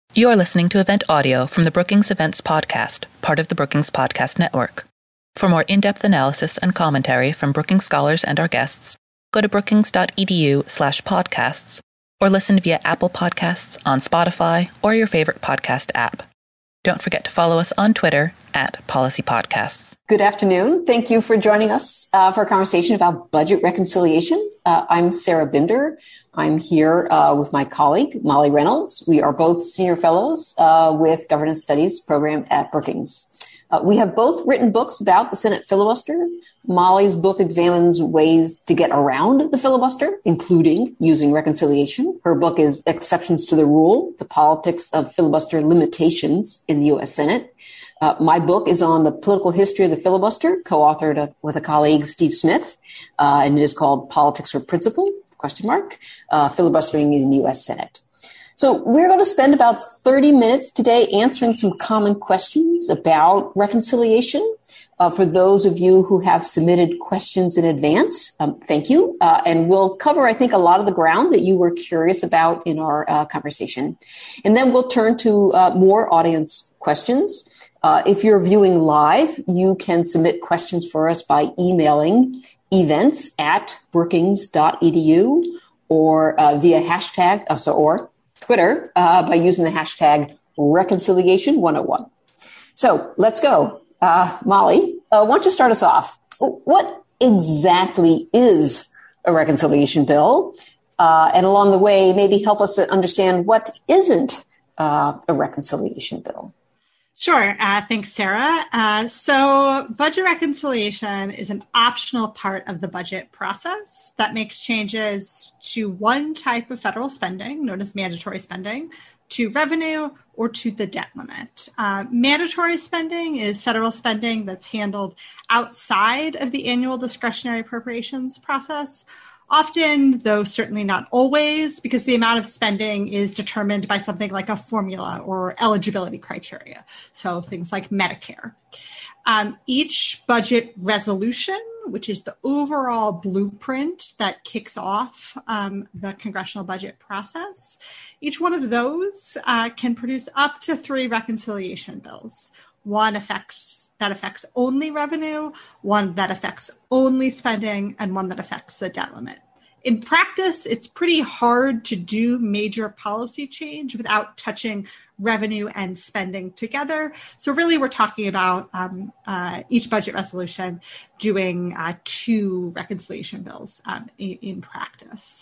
You're listening to event audio from the Brookings Events Podcast, part of the Brookings Podcast Network. For more in-depth analysis and commentary from Brookings scholars and our guests, go to brookings.edu/podcasts or listen via Apple Podcasts, on Spotify, or your favorite podcast app. Don't forget to follow us on Twitter @PolicyPodcasts. Good afternoon. Thank you for joining us for a conversation about budget reconciliation. I'm Sarah Binder. I'm here with my colleague, Molly Reynolds. We are both senior fellows with Governance Studies program at Brookings. We have both written books about the Senate filibuster. Molly's book examines ways to get around the filibuster, including using reconciliation. Her book is Exceptions to the Rule, The Politics of Filibuster Limitations in the U.S. Senate. My book is on the political history of the filibuster, co-authored with a colleague, Steve Smith, and it is called Politics or Principle, ? Filibustering in the U.S. Senate. So we're going to spend about 30 minutes today answering some common questions about reconciliation. For those of you who have submitted questions in advance, thank you. And we'll cover, I think, a lot of the ground that you were curious about in our conversation. And then we'll turn to more audience questions. If you're viewing live, you can submit questions for us by emailing events@brookings.edu or via hashtag, or Twitter by using the hashtag reconciliation101. So let's go. Molly, why don't you start us off? What exactly is a reconciliation bill? And along the way, maybe help us to understand what isn't a reconciliation bill. Sure. Thanks, Sarah. So budget reconciliation is an optional part of the budget process that makes changes to one type of federal spending, known as mandatory spending, to revenue, or to the debt limit. Mandatory spending is federal spending that's handled outside of the annual discretionary appropriations process. Often, though certainly not always, because the amount of spending is determined by something like a formula or eligibility criteria. So things like Medicare. Each budget resolution, which is the overall blueprint that kicks off the congressional budget process, each one of those can produce up to 3 reconciliation bills. One that affects only revenue, one that affects only spending, and one that affects the debt limit. In practice, it's pretty hard to do major policy change without touching revenue and spending together. So really, we're talking about each budget resolution doing 2 reconciliation bills in practice.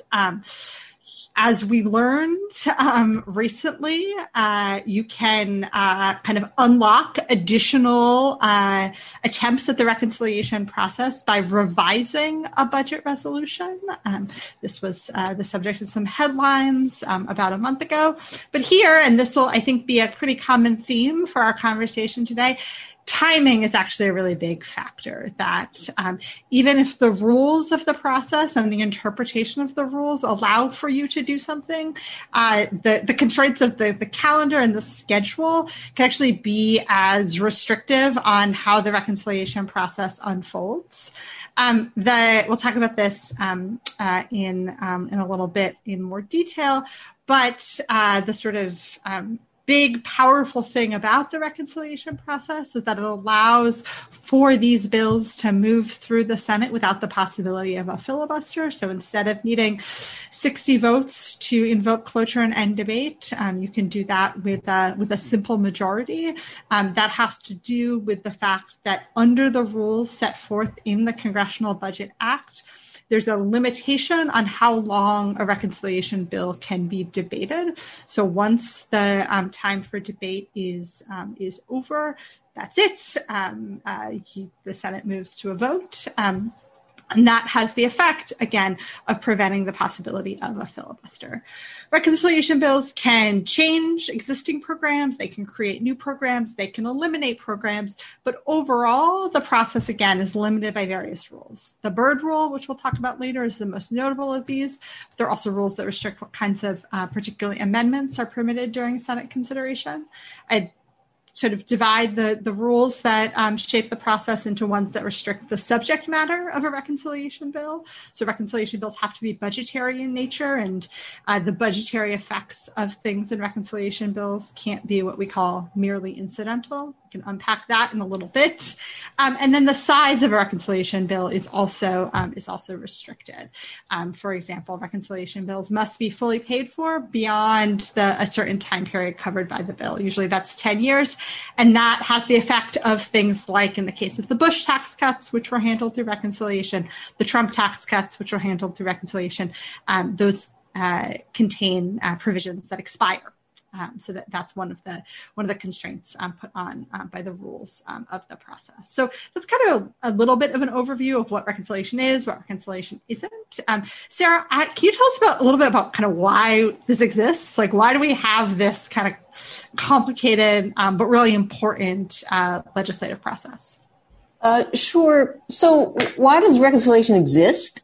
As we learned recently, you can kind of unlock additional attempts at the reconciliation process by revising a budget resolution. This was the subject of some headlines about a month ago. But here, and this will, I think, be a pretty common theme for our conversation today, timing is actually a really big factor, that even if the rules of the process and the interpretation of the rules allow for you to do something, the constraints of the calendar and the schedule can actually be as restrictive on how the reconciliation process unfolds. We'll talk about this in a little bit in more detail, but the sort of big, powerful thing about the reconciliation process is that it allows for these bills to move through the Senate without the possibility of a filibuster. So instead of needing 60 votes to invoke cloture and end debate, you can do that with a simple majority. That has to do with the fact that under the rules set forth in the Congressional Budget Act, there's a limitation on how long a reconciliation bill can be debated. So once the time for debate is over, that's it. The Senate moves to a vote. And that has the effect, again, of preventing the possibility of a filibuster. Reconciliation bills can change existing programs. They can create new programs. They can eliminate programs. But overall, the process, again, is limited by various rules. The Byrd Rule, which we'll talk about later, is the most notable of these. But there are also rules that restrict what kinds of particularly amendments are permitted during Senate consideration. sort of divide the rules that shape the process into ones that restrict the subject matter of a reconciliation bill. So reconciliation bills have to be budgetary in nature, and the budgetary effects of things in reconciliation bills can't be what we call merely incidental. We can unpack that in a little bit. And then the size of a reconciliation bill is also restricted. For example, reconciliation bills must be fully paid for beyond a certain time period covered by the bill. Usually that's 10 years. And that has the effect of things like in the case of the Bush tax cuts, which were handled through reconciliation, the Trump tax cuts, which were handled through reconciliation, those contain provisions that expire. So that's one of the constraints put on by the rules of the process. So that's kind of a little bit of an overview of what reconciliation is, what reconciliation isn't. Sarah, can you tell us a little bit about kind of why this exists? Like, why do we have this kind of complicated but really important legislative process? Sure. So why does reconciliation exist?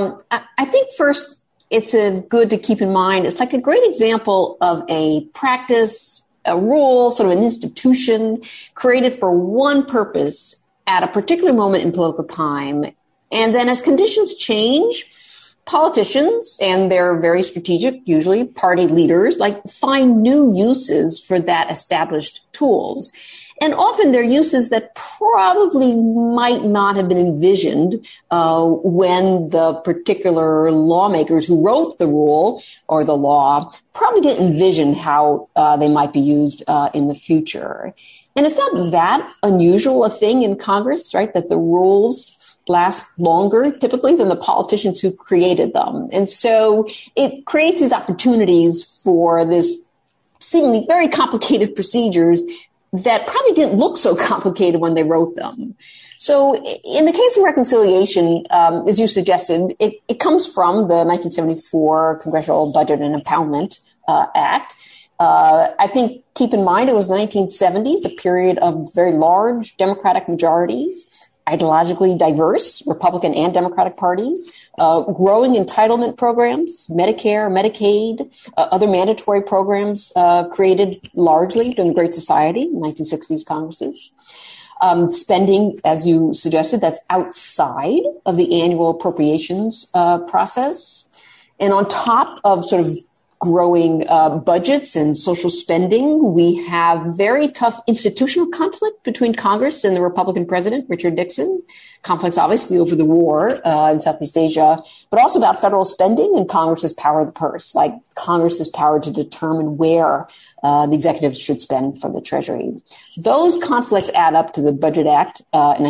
I think first, it's good to keep in mind, it's like a great example of a practice, a rule, sort of an institution created for one purpose at a particular moment in political time. And then as conditions change, politicians, and they're very strategic, usually party leaders, find new uses for that established tools. And often they're uses that probably might not have been envisioned when the particular lawmakers who wrote the rule or the law probably didn't envision how they might be used in the future. And it's not that unusual a thing in Congress, right, that the rules last longer typically than the politicians who created them. And so it creates these opportunities for this seemingly very complicated procedures that probably didn't look so complicated when they wrote them. So in the case of reconciliation, as you suggested, it comes from the 1974 Congressional Budget and Impoundment Act. I think, keep in mind, it was the 1970s, a period of very large Democratic majorities, ideologically diverse Republican and Democratic parties, growing entitlement programs, Medicare, Medicaid, other mandatory programs created largely during the Great Society, 1960s Congresses. Spending, as you suggested, that's outside of the annual appropriations process. And on top of sort of growing budgets and social spending, we have very tough institutional conflict between Congress and the Republican president, Richard Nixon. Conflicts obviously over the war in Southeast Asia, but also about federal spending and Congress's power of the purse, like Congress's power to determine where the executives should spend from the Treasury. Those conflicts add up to the Budget Act in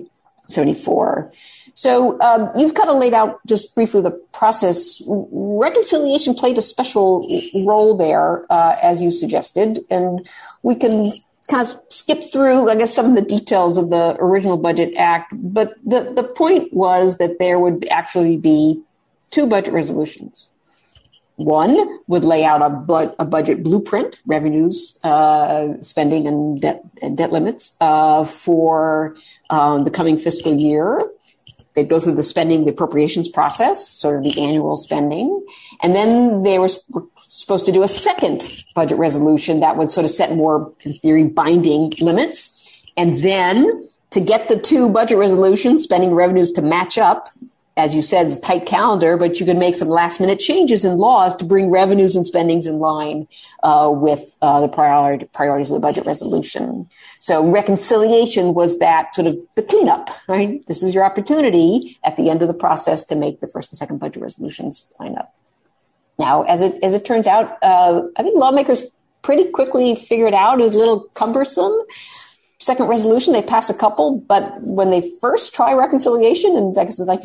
1974. So you've kind of laid out just briefly the process. Reconciliation played a special role there, as you suggested, and we can kind of skip through, I guess, some of the details of the original Budget Act. But the point was that there would actually be two budget resolutions. One would lay out a budget blueprint, revenues, spending, and debt limits for the coming fiscal year. They'd go through the spending, the appropriations process, sort of the annual spending. And then they were supposed to do a second budget resolution that would sort of set more, in theory, binding limits. And then to get the two budget resolutions, spending revenues to match up, as you said, it's a tight calendar, but you can make some last minute changes in laws to bring revenues and spendings in line with the priorities of the budget resolution. So reconciliation was that sort of the cleanup, right? This is your opportunity at the end of the process to make the first and second budget resolutions line up. Now, as it turns out, I think lawmakers pretty quickly figured out it was a little cumbersome. Second resolution, they pass a couple, but when they first try reconciliation, and I guess it was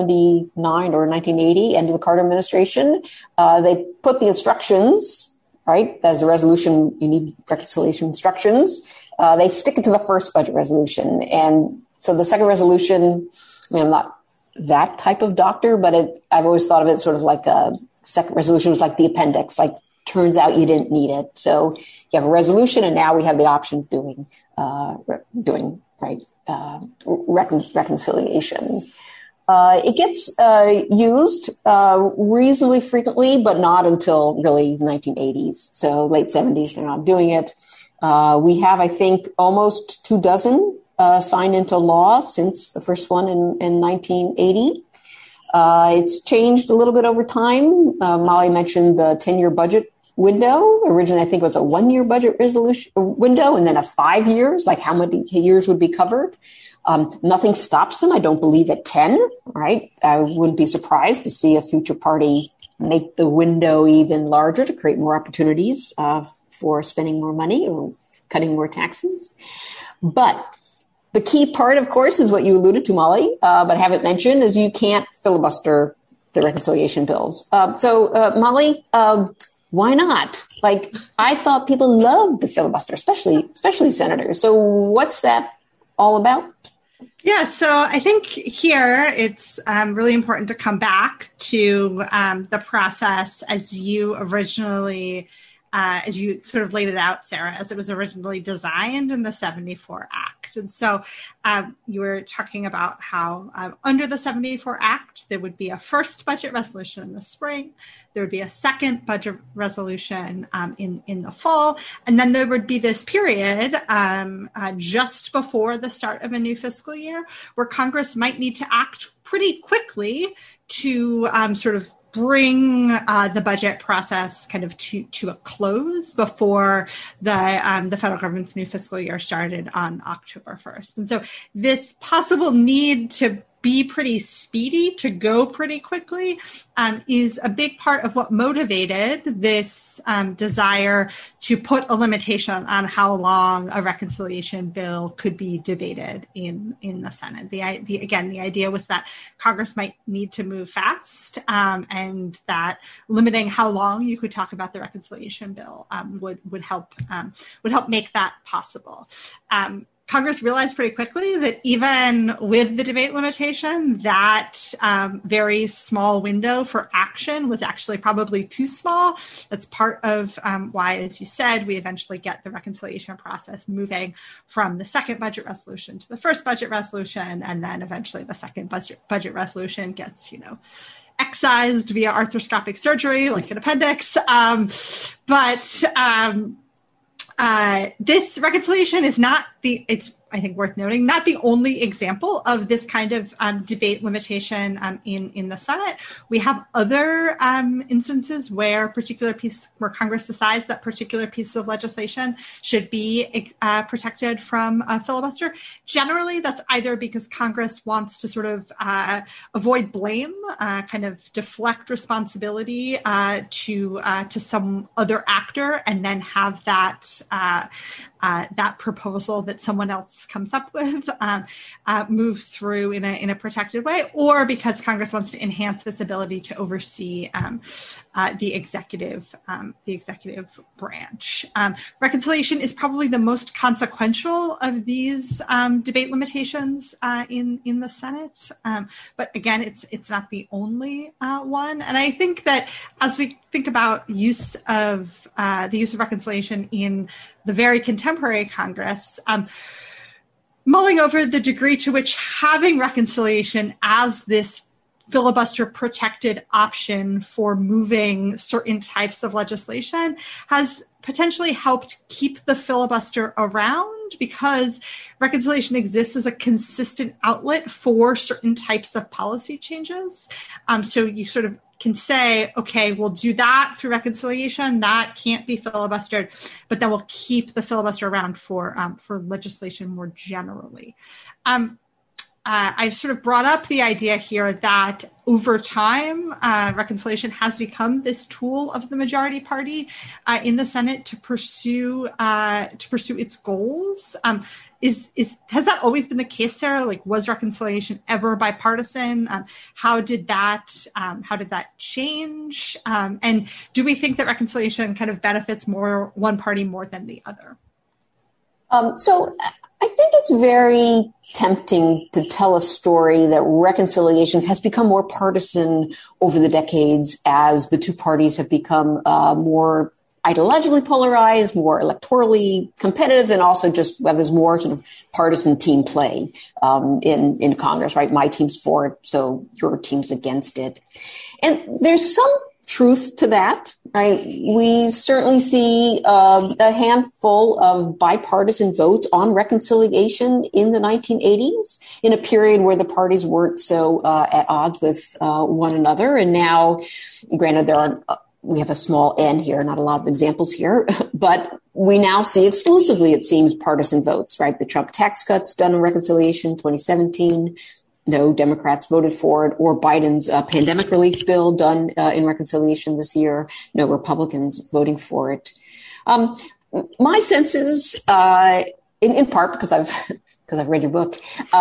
1979 or 1980, end of the Carter administration, they put the instructions, right? As a resolution, you need reconciliation instructions. They stick it to the first budget resolution. And so the second resolution, I mean, I'm not that type of doctor, but I've always thought of it sort of like a second resolution was like the appendix, like turns out you didn't need it. So you have a resolution, and now we have the option of doing reconciliation. It gets used reasonably frequently, but not until really the 1980s. So late 70s, they're not doing it. We have, I think, almost 24 signed into law since the first one in 1980. It's changed a little bit over time. Molly mentioned the 10-year budget window. Originally, I think it was a 1-year budget resolution window, and then a 5 years, like how many years would be covered. Nothing stops them, I don't believe, at 10, right? I wouldn't be surprised to see a future party make the window even larger to create more opportunities for spending more money or cutting more taxes. But the key part, of course, is what you alluded to, Molly, but haven't mentioned, is you can't filibuster the reconciliation bills. Molly, why not? Like, I thought people loved the filibuster, especially senators. So what's that all about? Yeah, so I think here it's really important to come back to the process as you originally, as you sort of laid it out, Sarah, as it was originally designed in the 74 Act. And so you were talking about how under the 74 Act, there would be a first budget resolution in the spring. There would be a second budget resolution in the fall. And then there would be this period just before the start of a new fiscal year where Congress might need to act pretty quickly to sort of bring the budget process kind of to a close before the federal government's new fiscal year started on October 1st. And so this possible need to be pretty speedy, to go pretty quickly, is a big part of what motivated this desire to put a limitation on how long a reconciliation bill could be debated in the Senate. The idea was that Congress might need to move fast, and that limiting how long you could talk about the reconciliation bill would help make that possible. Congress realized pretty quickly that even with the debate limitation, that very small window for action was actually probably too small. That's part of why, as you said, we eventually get the reconciliation process moving from the second budget resolution to the first budget resolution, and then eventually the second budget resolution gets, excised via arthroscopic surgery, like an appendix. This reconciliation is not it's I think worth noting, not the only example of this kind of debate limitation in the Senate. We have other instances where Congress decides that particular pieces of legislation should be protected from a filibuster. Generally, that's either because Congress wants to sort of avoid blame, kind of deflect responsibility to some other actor, and then have that proposal that someone else comes up with move through in a protected way, or because Congress wants to enhance this ability to oversee the executive branch. Reconciliation is probably the most consequential of these debate limitations in the Senate, but again, it's not the only one. And I think that as we think about the use of reconciliation in the very contemporary Congress, mulling over the degree to which having reconciliation as this filibuster protected option for moving certain types of legislation has potentially helped keep the filibuster around, because reconciliation exists as a consistent outlet for certain types of policy changes. So you sort of can say, okay, we'll do that through reconciliation. That can't be filibustered, but then we'll keep the filibuster around for legislation more generally. I've sort of brought up the idea here that over time, reconciliation has become this tool of the majority party in the Senate to pursue its goals. Has that always been the case, Sarah? Like, was reconciliation ever bipartisan? How did that change? And do we think that reconciliation kind of benefits one party more than the other? So I think it's very tempting to tell a story that reconciliation has become more partisan over the decades as the two parties have become more ideologically polarized, more electorally competitive, and also just where there's more sort of partisan team play in Congress, right? My team's for it, so your team's against it. And there's some truth to that, right? We certainly see a handful of bipartisan votes on reconciliation in the 1980s, in a period where the parties weren't so at odds with one another. And now, granted, we have a small N here, not a lot of examples here, but we now see exclusively, it seems, partisan votes, right? The Trump tax cuts done on reconciliation, 2017. No Democrats voted for it, or Biden's pandemic relief bill done in reconciliation this year. No Republicans voting for it. My sense is, in part because I've read your book.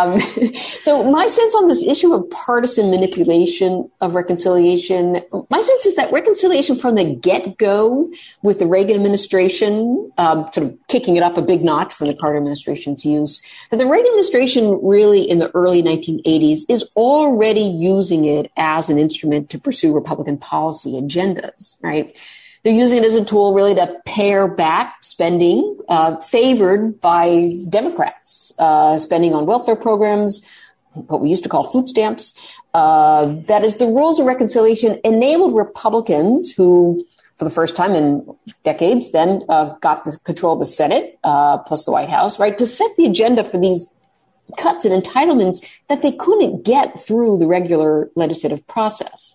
So my sense on this issue of partisan manipulation of reconciliation, my sense is that reconciliation from the get-go with the Reagan administration, sort of kicking it up a big notch from the Carter administration's use, that the Reagan administration really in the early 1980s is already using it as an instrument to pursue Republican policy agendas, right? They're using it as a tool really to pare back spending favored by Democrats, spending on welfare programs, what we used to call food stamps. That is, the rules of reconciliation enabled Republicans who, for the first time in decades, then got the control of the Senate, plus the White House, right, to set the agenda for these cuts and entitlements that they couldn't get through the regular legislative process.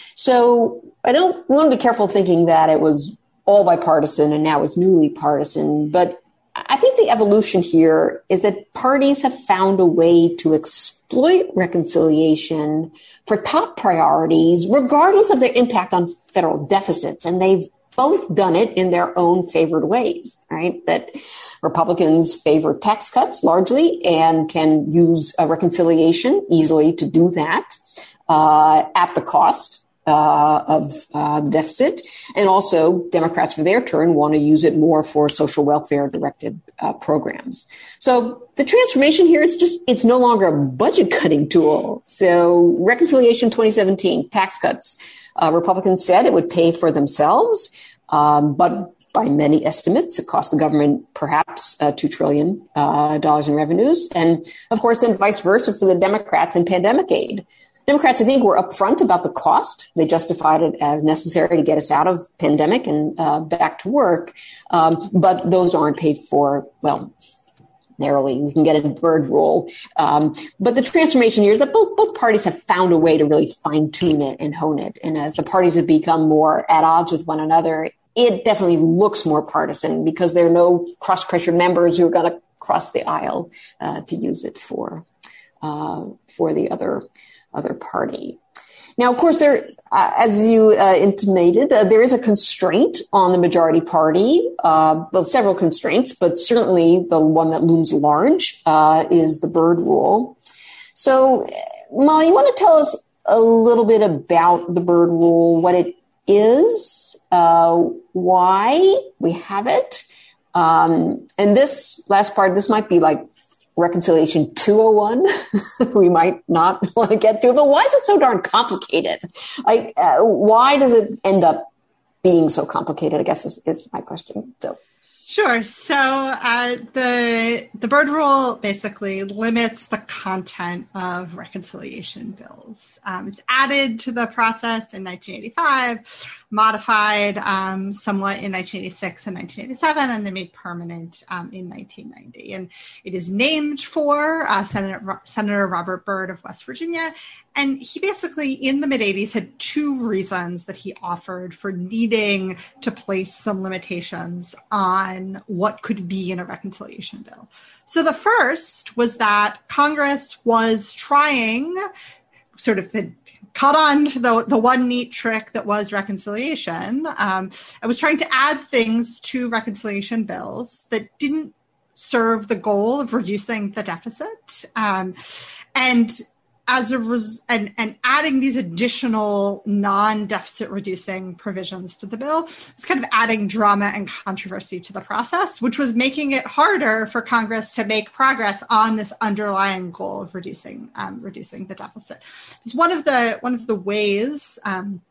So we want to be careful thinking that it was all bipartisan and now it's newly partisan. But I think the evolution here is that parties have found a way to exploit reconciliation for top priorities, regardless of their impact on federal deficits. And they've both done it in their own favored ways, right? That Republicans favor tax cuts largely and can use reconciliation easily to do that at the cost of the deficit. And also Democrats, for their turn, want to use it more for social welfare directed programs. So the transformation here is it's no longer a budget cutting tool. So reconciliation 2017, tax cuts. Republicans said it would pay for themselves, but by many estimates, it cost the government perhaps $2 trillion in revenues. And of course, then vice versa for the Democrats in pandemic aid. Democrats, I think, were upfront about the cost. They justified it as necessary to get us out of pandemic and back to work. But those aren't paid for, well, narrowly. We can get a bird rule. But the transformation here is that both parties have found a way to really fine tune it and hone it. And as the parties have become more at odds with one another, it definitely looks more partisan because there are no cross-pressure members who are going to cross the aisle to use it for the other party. Now, of course, as you intimated, there is a constraint on the majority party, well, several constraints, but certainly the one that looms large is the Byrd Rule. So, Molly, you want to tell us a little bit about the Byrd Rule, what it is, why we have it, and this last part, this might be like Reconciliation 201, we might not want to get to, but why is it so darn complicated? Why does it end up being so complicated, I guess is my question. So. Sure. So the Byrd Rule basically limits the content of reconciliation bills. It's added to the process in 1985, modified somewhat in 1986 and 1987, and then made permanent in 1990. And it is named for Senator Robert Byrd of West Virginia. And he basically, in the mid-'80s, had two reasons that he offered for needing to place some limitations on what could be in a reconciliation bill. So the first was that Congress was trying sort of to cut on to the one neat trick that was reconciliation. I was trying to add things to reconciliation bills that didn't serve the goal of reducing the deficit. And adding these additional non-deficit reducing provisions to the bill was kind of adding drama and controversy to the process, which was making it harder for Congress to make progress on this underlying goal of reducing the deficit. It's one of the ways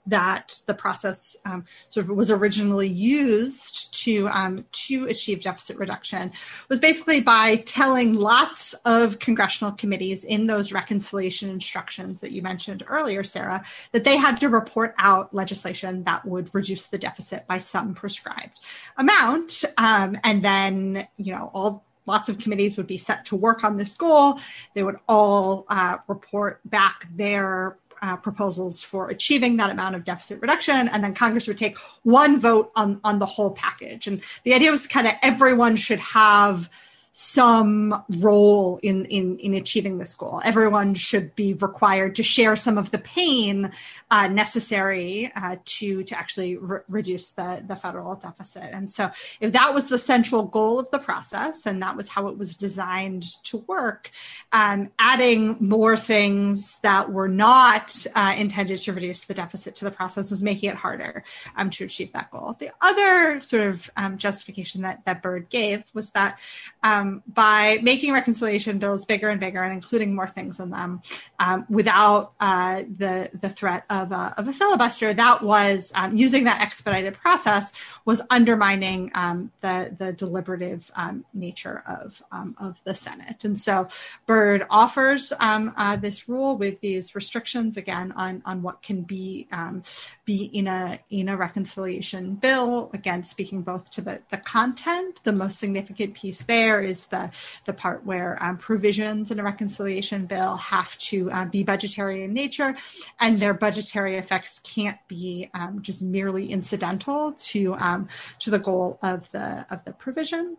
that the process sort of was originally used to achieve deficit reduction was basically by telling lots of congressional committees in those reconciliation instructions that you mentioned earlier, Sarah, that they had to report out legislation that would reduce the deficit by some prescribed amount. And then, lots of committees would be set to work on this goal. They would all report back their proposals for achieving that amount of deficit reduction, and then Congress would take one vote on the whole package. And the idea was kind of everyone should have some role in achieving this goal. Everyone should be required to share some of the pain necessary to actually reduce the federal deficit. And so if that was the central goal of the process, and that was how it was designed to work, adding more things that were not intended to reduce the deficit to the process was making it harder to achieve that goal. The other sort of justification that Byrd gave was that by making reconciliation bills bigger and bigger and including more things in them without the threat of a filibuster, that was using that expedited process was undermining the deliberative nature of the Senate. And so Byrd offers this rule with these restrictions again on what can be in a reconciliation bill. Again, speaking both to the content, the most significant piece there is the part where provisions in a reconciliation bill have to be budgetary in nature, and their budgetary effects can't be just merely incidental to the goal of the provision.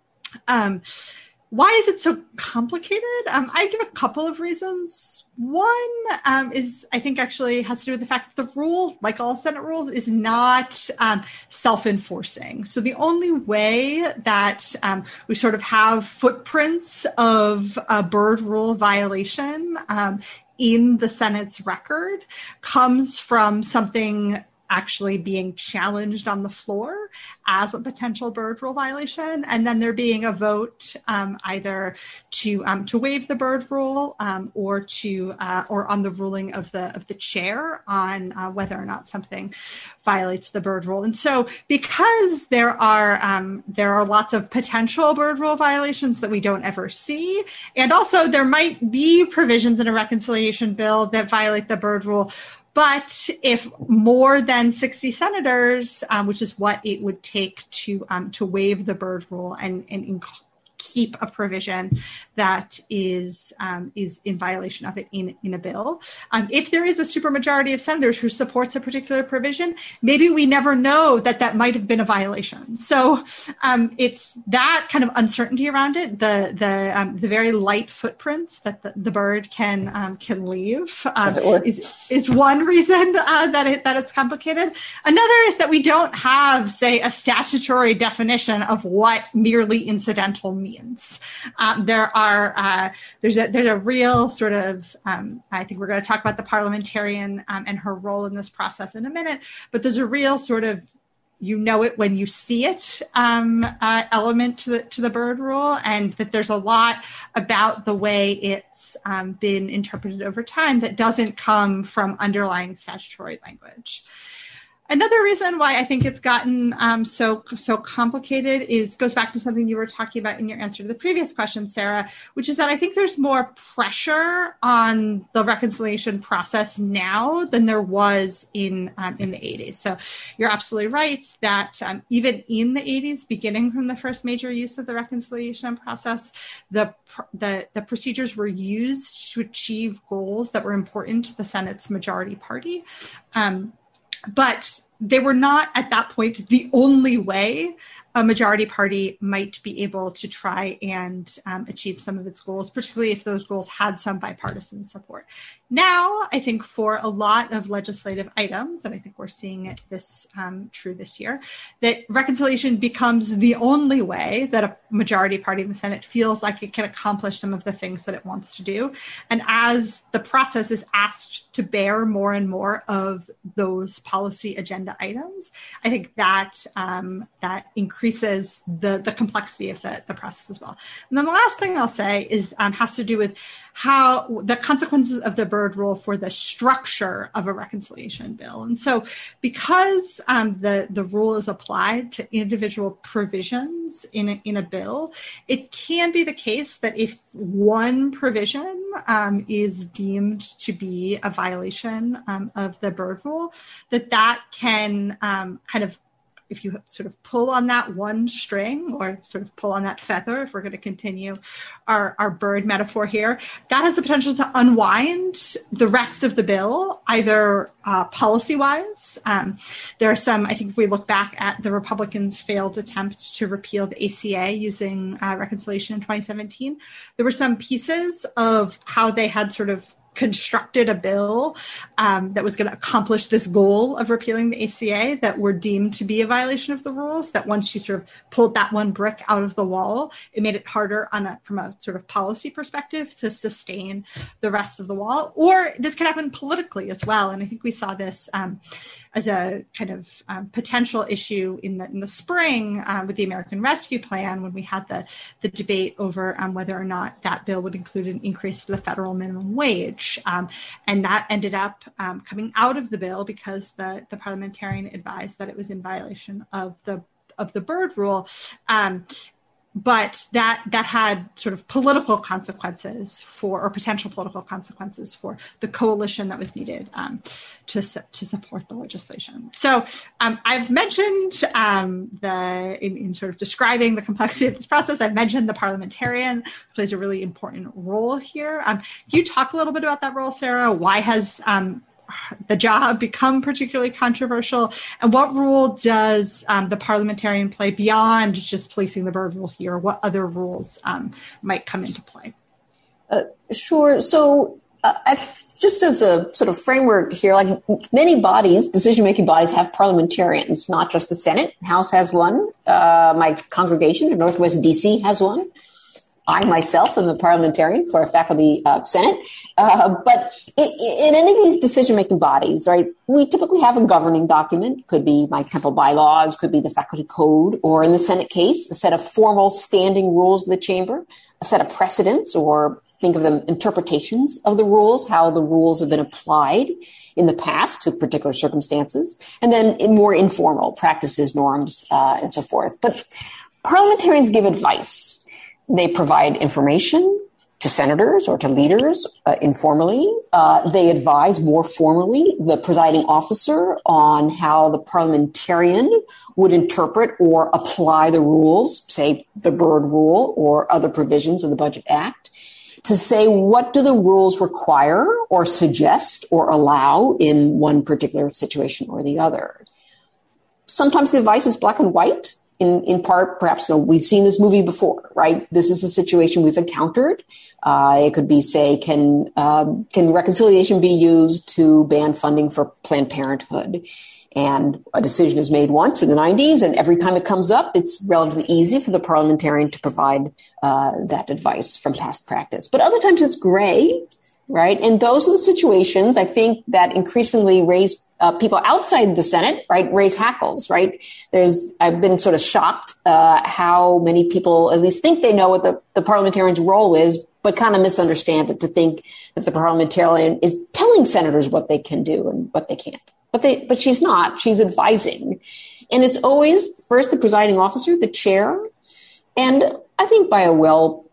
Why is it so complicated? I give a couple of reasons. One is, I think, actually has to do with the fact that the rule, like all Senate rules, is not self-enforcing. So the only way that we sort of have footprints of a Byrd rule violation in the Senate's record comes from something actually being challenged on the floor as a potential Byrd rule violation, and then there being a vote either to waive the Byrd rule or on the ruling of the chair on whether or not something violates the Byrd rule. And so, because there are lots of potential Byrd rule violations that we don't ever see, and also there might be provisions in a reconciliation bill that violate the Byrd rule. But if more than 60 senators, which is what it would take to waive the Byrd rule and keep a provision that is in violation of it in a bill. If there is a supermajority of senators who supports a particular provision, maybe we never know that might have been a violation. So it's that kind of uncertainty around it, the very light footprints that the Byrd can leave is one reason that it's complicated. Another is that we don't have, say, a statutory definition of what merely incidental means. There's a real sort of, I think we're going to talk about the parliamentarian and her role in this process in a minute, but there's a real sort of, you know it when you see it element to the Byrd rule, and that there's a lot about the way it's been interpreted over time that doesn't come from underlying statutory language. Another reason why I think it's gotten so complicated goes back to something you were talking about in your answer to the previous question, Sarah, which is that I think there's more pressure on the reconciliation process now than there was in the 80s. So you're absolutely right that even in the 80s, beginning from the first major use of the reconciliation process, the procedures were used to achieve goals that were important to the Senate's majority party. But they were not, at that point, the only way a majority party might be able to try and achieve some of its goals, particularly if those goals had some bipartisan support. Now, I think for a lot of legislative items, and I think we're seeing this true this year, that reconciliation becomes the only way that a majority party in the Senate feels like it can accomplish some of the things that it wants to do. And as the process is asked to bear more and more of those policy agenda items, I think that that increases the complexity of the process as well. And then the last thing I'll say is has to do with how the consequences of the Byrd rule for the structure of a reconciliation bill. And so because the rule is applied to individual provisions in a bill, it can be the case that if one provision is deemed to be a violation of the Byrd rule, that can kind of, if you sort of pull on that one string or sort of pull on that feather, if we're going to continue our bird metaphor here, that has the potential to unwind the rest of the bill, either policy-wise. There are some, I think if we look back at the Republicans' failed attempt to repeal the ACA using reconciliation in 2017, there were some pieces of how they had sort of constructed a bill that was going to accomplish this goal of repealing the ACA that were deemed to be a violation of the rules, that once you sort of pulled that one brick out of the wall, it made it harder from a sort of policy perspective to sustain the rest of the wall. Or this can happen politically as well. And I think we saw this as a kind of potential issue in the spring with the American Rescue Plan, when we had the debate over whether or not that bill would include an increase to the federal minimum wage. And that ended up coming out of the bill because the parliamentarian advised that it was in violation of the Byrd rule. But that had sort of political consequences or potential political consequences for the coalition that was needed to support the legislation. So I've mentioned in sort of describing the complexity of this process, I've mentioned the parliamentarian plays a really important role here. Can you talk a little bit about that role, Sarah? Why has the job become particularly controversial? And what role does the parliamentarian play beyond just placing the Byrd rule here? What other rules might come into play? Sure. So just as a sort of framework here, like many bodies, decision-making bodies have parliamentarians, not just the Senate. House has one. My congregation in Northwest DC has one. I myself am a parliamentarian for a faculty senate. But in any of these decision-making bodies, right, we typically have a governing document. Could be my Temple bylaws, could be the faculty code, or in the Senate case, a set of formal standing rules of the chamber, a set of precedents, or think of them interpretations of the rules, how the rules have been applied in the past to particular circumstances, and then in more informal practices, norms, and so forth. But parliamentarians give advice. They provide information to senators or to leaders informally. They advise more formally the presiding officer on how the parliamentarian would interpret or apply the rules, say the Byrd rule or other provisions of the Budget Act, to say what do the rules require or suggest or allow in one particular situation or the other. Sometimes the advice is black and white. In part, perhaps we've seen this movie before, right? This is a situation we've encountered. It could be, say, can reconciliation be used to ban funding for Planned Parenthood? And a decision is made once in the 90s, and every time it comes up, it's relatively easy for the parliamentarian to provide that advice from past practice. But other times it's gray, right? And those are the situations, I think, that increasingly raise people outside the Senate, right, raise hackles, right? I've been sort of shocked how many people at least think they know what the parliamentarian's role is, but kind of misunderstand it to think that the parliamentarian is telling senators what they can do and what they can't. But she's not. She's advising. And it's always first the presiding officer, the chair, and I think by a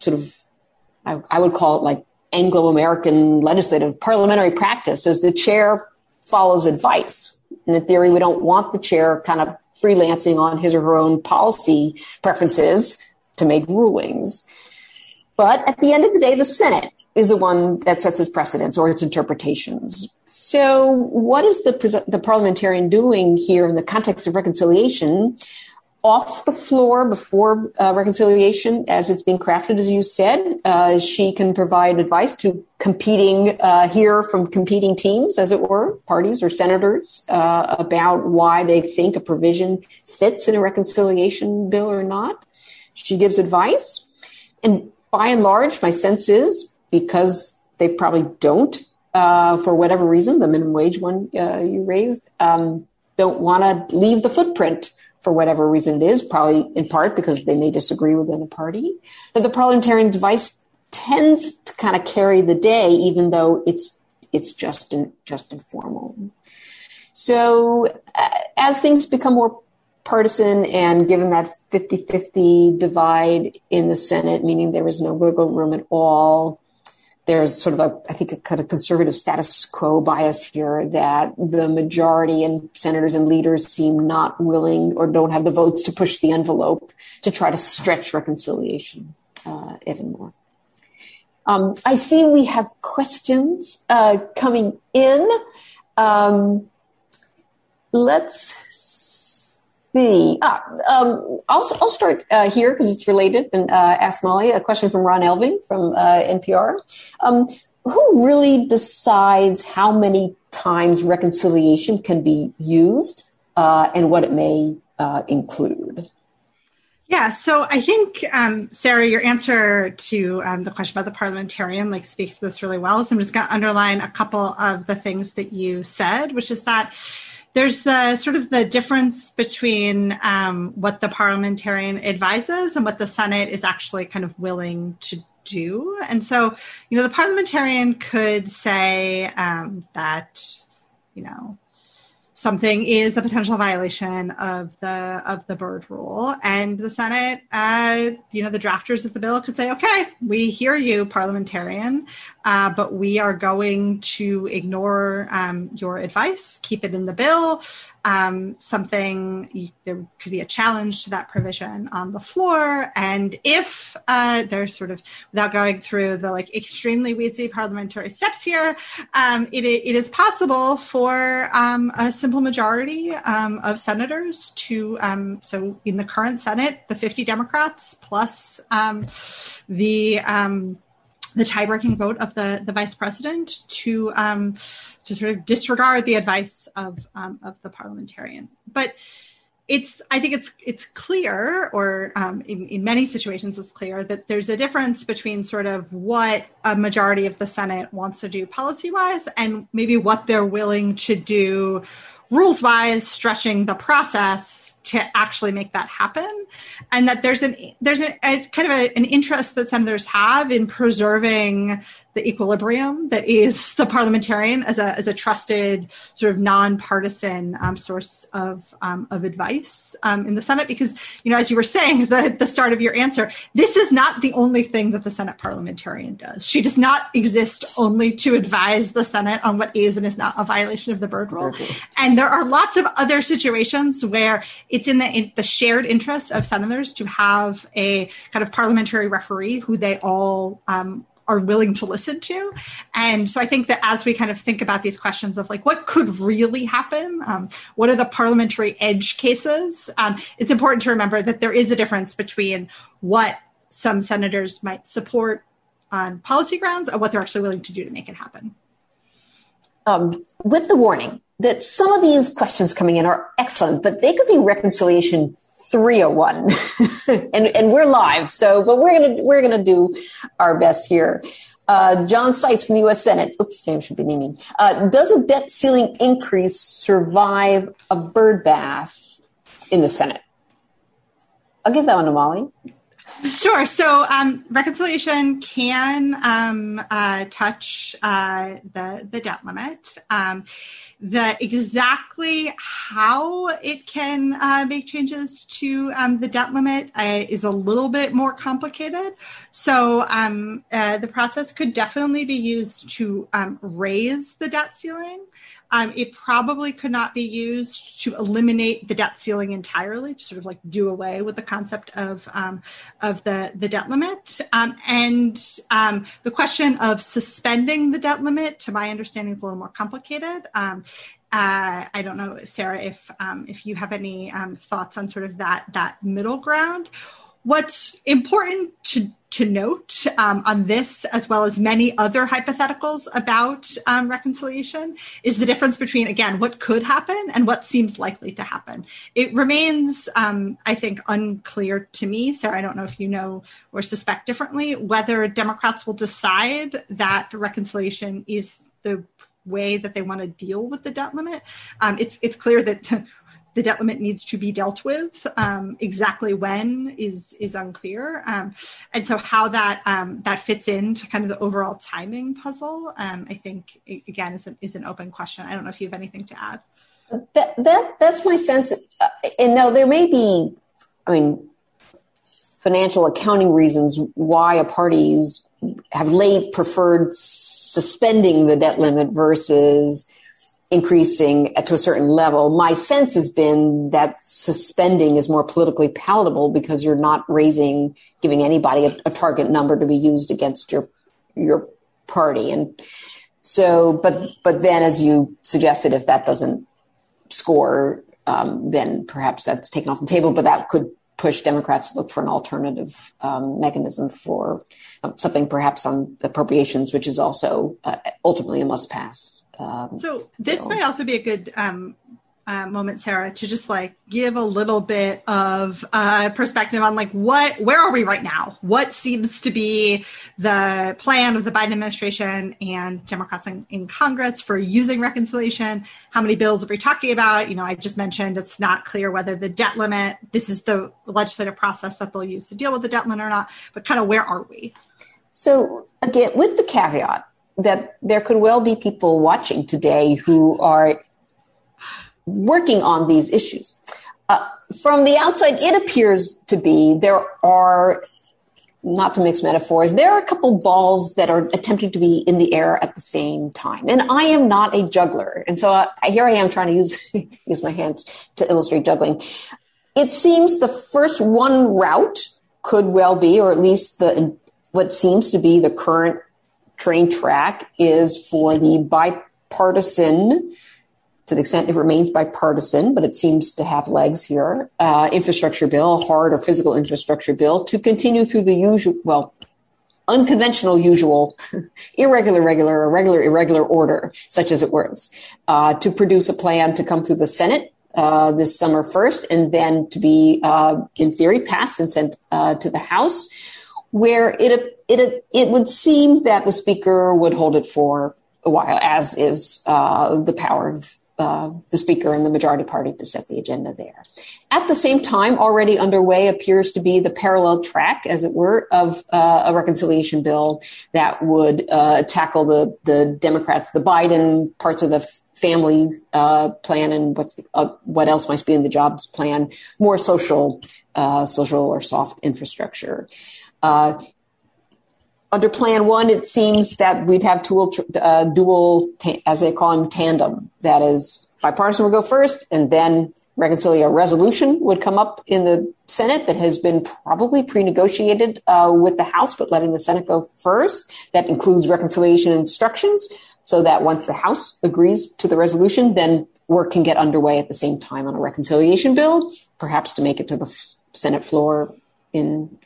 I would call it like Anglo-American legislative parliamentary practice, as the chair follows advice. And in theory, we don't want the chair kind of freelancing on his or her own policy preferences to make rulings. But at the end of the day, the Senate is the one that sets its precedents or its interpretations. So what is the parliamentarian doing here in the context of reconciliation? Off the floor before reconciliation, as it's being crafted, as you said, she can provide advice to hear from competing teams, as it were, parties or senators, about why they think a provision fits in a reconciliation bill or not. She gives advice. And by and large, my sense is because they probably don't, for whatever reason, the minimum wage one you raised, don't want to leave the footprint for whatever reason it is, probably in part because they may disagree within the party, that the parliamentarian advice tends to kind of carry the day, even though it's just informal. So as things become more partisan and given that 50-50 divide in the Senate, meaning there is no wiggle room at all, there's sort of a kind of conservative status quo bias here that the majority and senators and leaders seem not willing or don't have the votes to push the envelope to try to stretch reconciliation even more. I see we have questions coming in. Let's see. I'll start here because it's related and ask Molly a question from Ron Elving from NPR. Who really decides how many times reconciliation can be used and what it may include? Yeah, so I think, Sarah, your answer to the question about the parliamentarian speaks to this really well. So I'm just going to underline a couple of the things that you said, which is that there's the sort of the difference between what the parliamentarian advises and what the Senate is actually kind of willing to do. And so, the parliamentarian could say that, something is a potential violation of the Byrd Rule, and the Senate, the drafters of the bill could say, "Okay, we hear you, parliamentarian, but we are going to ignore your advice, keep it in the bill." There could be a challenge to that provision on the floor, and if there's sort of, without going through the extremely weedsy parliamentary steps here, it is possible for a simple majority of senators to, so in the current Senate, the 50 Democrats plus the tie-breaking vote of the vice president to sort of disregard the advice of the parliamentarian. But I think it's clear, or in many situations it's clear, that there's a difference between sort of what a majority of the Senate wants to do policy-wise and maybe what they're willing to do rules-wise, stretching the process to actually make that happen, and that there's a kind of an interest that senators have in preserving the equilibrium that is the parliamentarian as a trusted sort of nonpartisan source of advice in the Senate, because as you were saying at the start of your answer, this is not the only thing that the Senate parliamentarian does. She does not exist only to advise the Senate on what is and is not a violation of the Byrd Rule, and there are lots of other situations where it's in the shared interest of senators to have a kind of parliamentary referee who they all are willing to listen to. And so I think that as we kind of think about these questions of what could really happen, what are the parliamentary edge cases, it's important to remember that there is a difference between what some senators might support on policy grounds and what they're actually willing to do to make it happen. With the warning that some of these questions coming in are excellent, but they could be reconciliation 301 and we're live. So, but we're going to do our best here. John Seitz from the U.S. Senate. Oops, James should be naming. Does a debt ceiling increase survive a bird bath in the Senate? I'll give that one to Molly. Sure. So reconciliation can touch the debt limit. Exactly how it can make changes to the debt limit is a little bit more complicated. So the process could definitely be used to raise the debt ceiling. It probably could not be used to eliminate the debt ceiling entirely, to sort of do away with the concept of the debt limit. And the question of suspending the debt limit, to my understanding, is a little more complicated. I don't know, Sarah, if you have any thoughts on sort of that middle ground. What's important to to note on this, as well as many other hypotheticals about reconciliation, is the difference between, again, what could happen and what seems likely to happen. It remains, I think, unclear to me, Sarah, I don't know if you know or suspect differently, whether Democrats will decide that reconciliation is the way that they want to deal with the debt limit. It's clear that the debt limit needs to be dealt with. Exactly when is unclear, and so how that fits into kind of the overall timing puzzle, I think again is an open question. I don't know if you have anything to add. That's my sense. And now there may be, financial accounting reasons why a parties have late preferred suspending the debt limit versus increasing to a certain level. My sense has been that suspending is more politically palatable because you're not giving anybody a target number to be used against your party. And so, but then as you suggested, if that doesn't score, then perhaps that's taken off the table, but that could push Democrats to look for an alternative mechanism for something perhaps on appropriations, which is also ultimately a must pass. So this might also be a good moment, Sarah, to just give a little bit of perspective on where are we right now? What seems to be the plan of the Biden administration and Democrats in Congress for using reconciliation? How many bills are we talking about? I just mentioned it's not clear whether the debt limit, this is the legislative process that they'll use to deal with the debt limit or not, but kind of where are we? So again, with the caveat that there could well be people watching today who are working on these issues. From the outside, it appears to be there are, not to mix metaphors, there are a couple balls that are attempting to be in the air at the same time. And I am not a juggler. And so here I am trying to use my hands to illustrate juggling. It seems the first one route could well be, or at least what seems to be the current train track, is for the bipartisan, to the extent it remains bipartisan, but it seems to have legs here, infrastructure bill, hard or physical infrastructure bill, to continue through the unconventional usual, irregular, regular, or regular, irregular order, such as it was, to produce a plan to come through the Senate this summer first, and then to be, in theory, passed and sent to the House, where it would seem that the Speaker would hold it for a while, as is the power of the Speaker and the majority party to set the agenda there. At the same time, already underway appears to be the parallel track, as it were, of a reconciliation bill that would tackle the Democrats, the Biden parts of the family plan, and what else might be in the jobs plan, more social or soft infrastructure. Under Plan 1, it seems that we'd have dual, as they call them, tandem. That is, bipartisan would go first, and then a resolution would come up in the Senate that has been probably pre-negotiated with the House, but letting the Senate go first. That includes reconciliation instructions, so that once the House agrees to the resolution, then work can get underway at the same time on a reconciliation bill, perhaps to make it to the Senate floor in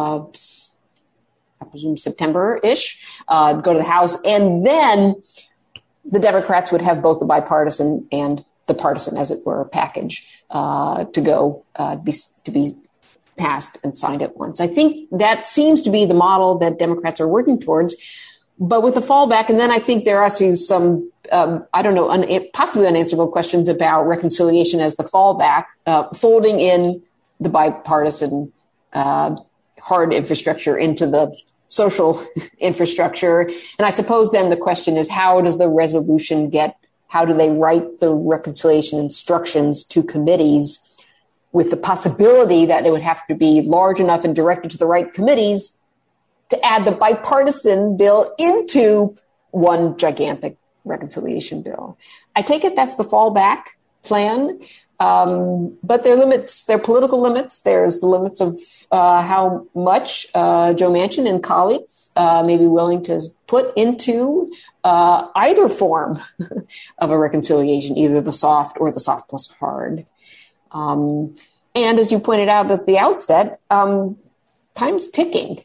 I presume September-ish, go to the House. And then the Democrats would have both the bipartisan and the partisan, as it were, package to be passed and signed at once. I think that seems to be the model that Democrats are working towards, but with the fallback. And then I think there are some, possibly unanswerable questions about reconciliation as the fallback, folding in the bipartisan hard infrastructure into the social infrastructure. And I suppose then the question is, how do they write the reconciliation instructions to committees with the possibility that it would have to be large enough and directed to the right committees to add the bipartisan bill into one gigantic reconciliation bill? I take it that's the fallback plan. But there are limits, there are political limits. There's the limits of how much Joe Manchin and colleagues may be willing to put into either form of a reconciliation, either the soft or the soft plus hard. And as you pointed out at the outset, time's ticking.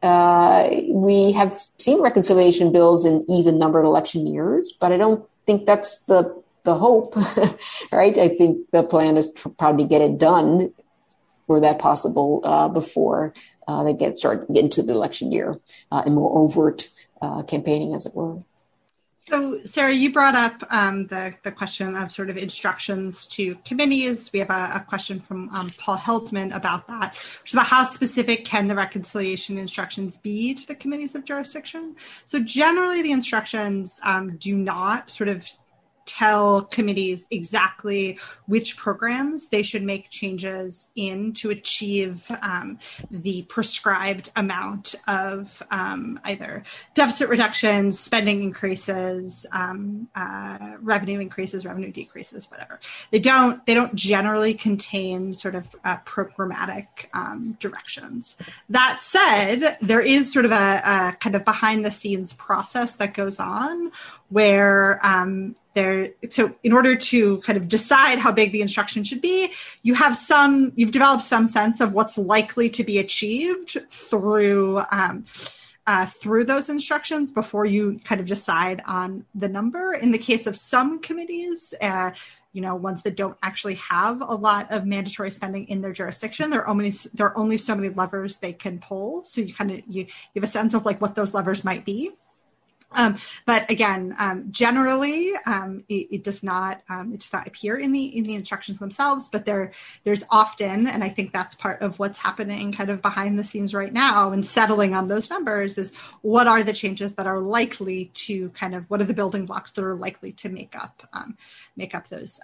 We have seen reconciliation bills in even numbered election years, but I don't think that's the hope, right? I think the plan is to probably get it done, were that possible, before they start getting to the election year and more overt campaigning, as it were. So, Sarah, you brought up the question of sort of instructions to committees. We have a question from Paul Heldman about that, which is about how specific can the reconciliation instructions be to the committees of jurisdiction. So generally, the instructions do not sort of tell committees exactly which programs they should make changes in to achieve the prescribed amount of either deficit reductions, spending increases, revenue increases, revenue decreases, whatever. They don't generally contain sort of programmatic directions. That said, there is sort of a kind of behind the scenes process that goes on where so in order to kind of decide how big the instruction should be, you've developed some sense of what's likely to be achieved through those instructions before you kind of decide on the number. In the case of some committees, ones that don't actually have a lot of mandatory spending in their jurisdiction, there are only so many levers they can pull. So you have a sense of like what those levers might be. But again, generally, it does not appear in the instructions themselves. But there's often, and I think that's part of what's happening kind of behind the scenes right now, and settling on those numbers is what are the changes that are likely to what are the building blocks that are likely to make up those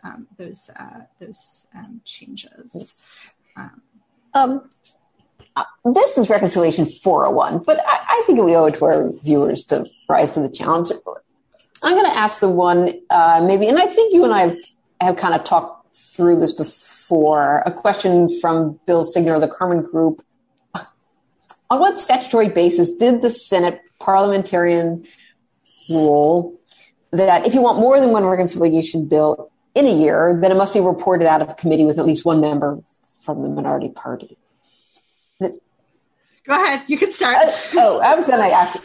changes. This is Reconciliation 401, but I think we owe it to our viewers to rise to the challenge. I'm going to ask the one maybe, and I think you and I have kind of talked through this before, a question from Bill Signer of the Kerman Group. On what statutory basis did the Senate parliamentarian rule that if you want more than one reconciliation bill in a year, then it must be reported out of committee with at least one member from the minority party? Go ahead. You can start. I was going to ask.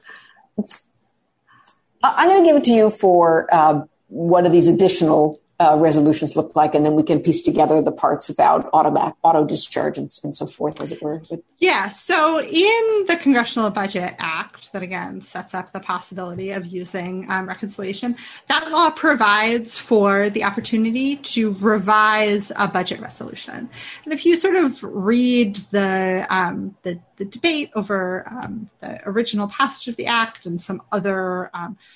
I'm going to give it to you for what do these additional resolutions look like, and then we can piece together the parts about auto discharge and so forth, as it were. Yeah. So in the Congressional Budget Act, that again sets up the possibility of using reconciliation, that law provides for the opportunity to revise a budget resolution. And if you sort of read the debate over the original passage of the act and some other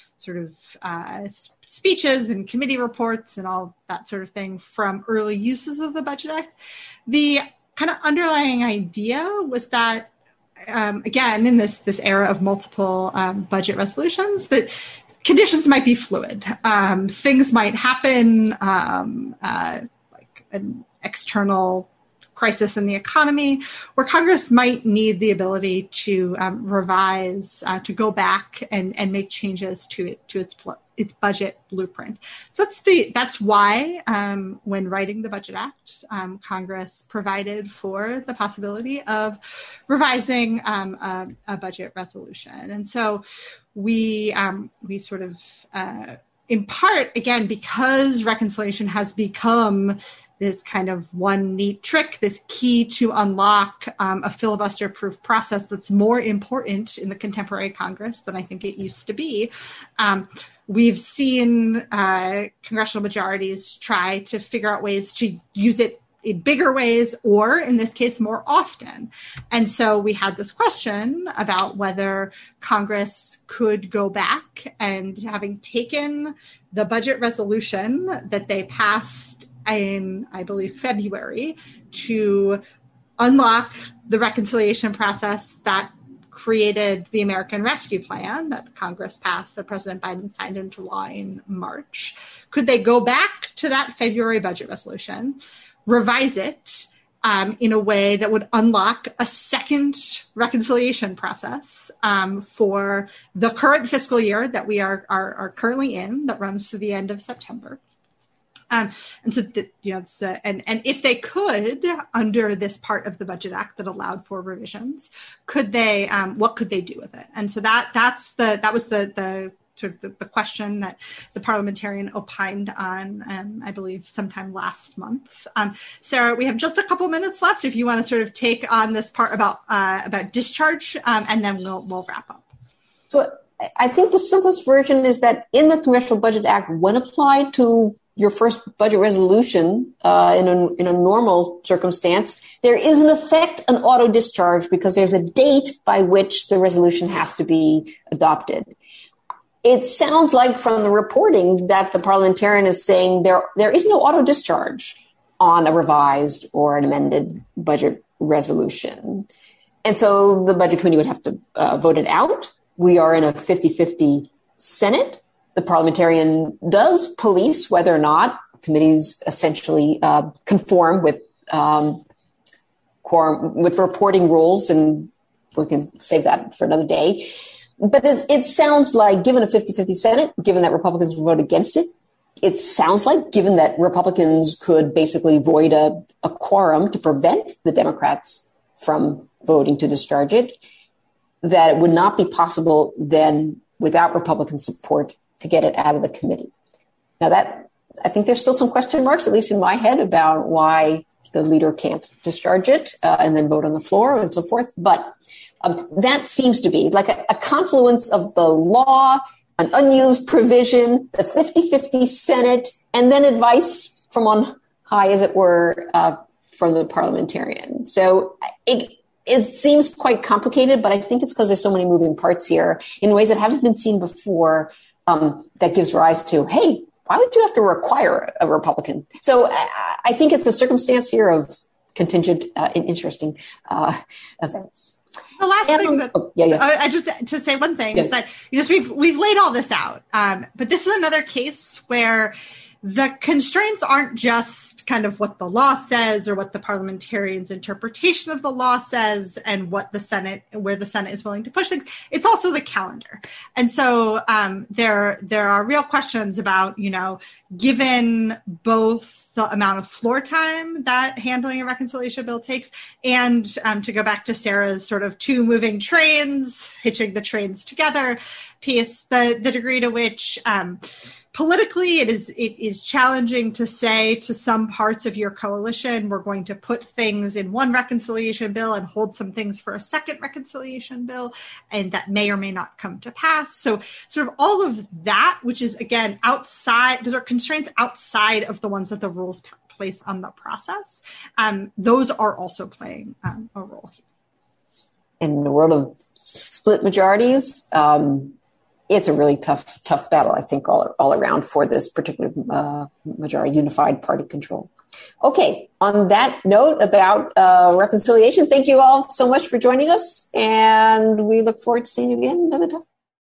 speeches and committee reports and all that sort of thing from early uses of the Budget Act, the kind of underlying idea was that, again, in this era of multiple budget resolutions, that conditions might be fluid. Things might happen, like an external crisis in the economy, where Congress might need the ability to revise, to go back and make changes to its budget blueprint. So that's why when writing the Budget Act, Congress provided for the possibility of revising a budget resolution. And so we sort of, in part, again, because reconciliation has become this kind of one neat trick, this key to unlock a filibuster-proof process that's more important in the contemporary Congress than I think it used to be. We've seen congressional majorities try to figure out ways to use it in bigger ways, or in this case, more often. And so we had this question about whether Congress could go back and, having taken the budget resolution that they passed in, I believe, February, to unlock the reconciliation process that created the American Rescue Plan that Congress passed, that President Biden signed into law in March. Could they go back to that February budget resolution, revise it in a way that would unlock a second reconciliation process for the current fiscal year that we are currently in, that runs to the end of September? And so, and if they could, under this part of the Budget Act that allowed for revisions, could they? What could they do with it? And so that was the sort of the question that the parliamentarian opined on, I believe, sometime last month. Sarah, we have just a couple minutes left if you want to sort of take on this part about discharge, and then we'll wrap up. So I think the simplest version is that in the Congressional Budget Act, when applied to your first budget resolution in a normal circumstance, there is in effect an auto discharge because there's a date by which the resolution has to be adopted. It sounds like from the reporting that the parliamentarian is saying there is no auto discharge on a revised or an amended budget resolution. And so the Budget Committee would have to vote it out. We are in a 50-50 Senate. The parliamentarian does police whether or not committees essentially conform with reporting rules, and we can save that for another day. But it sounds like, given a 50-50 Senate, given that Republicans would vote against it, it sounds like, given that Republicans could basically void a quorum to prevent the Democrats from voting to discharge it, that it would not be possible then, without Republican support, to get it out of the committee. Now I think there's still some question marks, at least in my head, about why the leader can't discharge it and then vote on the floor and so forth. But that seems to be like a confluence of the law, an unused provision, the 50-50 Senate, and then advice from on high, as it were, from the parliamentarian. So it seems quite complicated, but I think it's because there's so many moving parts here in ways that haven't been seen before, that gives rise to, hey, why would you have to require a Republican? So I think it's a circumstance here of contingent and interesting events. The last thing that I just to say one thing is that we've laid all this out, but this is another case where the constraints aren't just kind of what the law says or what the parliamentarian's interpretation of the law says and where the Senate is willing to push things. It's also the calendar. And so there are real questions about, given both the amount of floor time that handling a reconciliation bill takes and to go back to Sarah's sort of two moving trains, hitching the trains together piece, the degree to which politically, it is challenging to say to some parts of your coalition, we're going to put things in one reconciliation bill and hold some things for a second reconciliation bill, and that may or may not come to pass. So sort of all of that, which is, again, outside, those are constraints outside of the ones that the rules place on the process. Those are also playing a role here. In the world of split majorities, it's a really tough battle, I think, all around for this particular majority unified party control. Okay, on that note about reconciliation, thank you all so much for joining us, and we look forward to seeing you again another time.